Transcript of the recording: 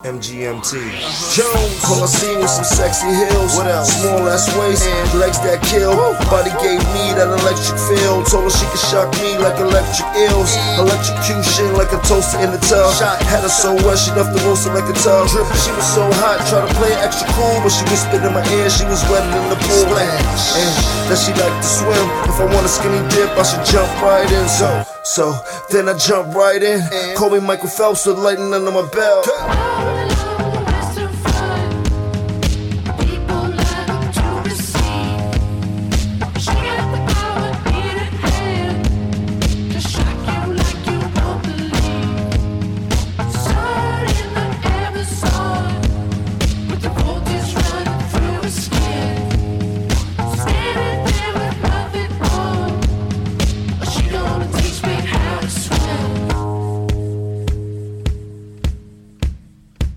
MGMT. Jones. All I seen was some sexy heels. What else? Small ass waist, legs that kill. Body gave me that electric feel. Told her she could shock me like electric eels. Electrocution like a toaster in the tub. Had her so wet she left the roaster like a tub. She was so hot, tried to play it extra cool, but she whispered in my ear she was wetter than the pool. And that she liked to swim. If I want a skinny dip, I should jump right in. So then I jump right in. Call me Michael Phelps with lightning under my belt.